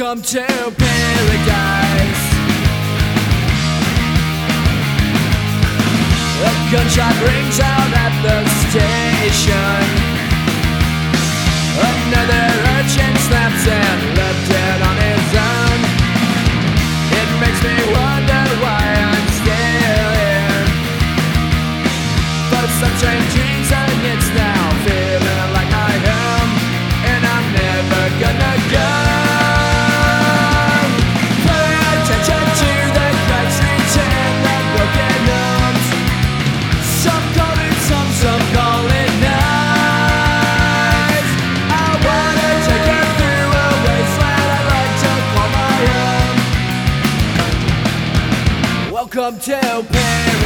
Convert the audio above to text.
Welcome to paradise. A gunshot rings out at the station. Another urchin snaps and left dead on his own. It makes me wonder why I'm still here. For some strange reason it's now feeling like my home, and I'm never gonna go. Pay attention to the cracks, streets and the broken homes. Some call it some call it nice. I wanna take you through a wasteland I'd like to call my own. Welcome to paradise.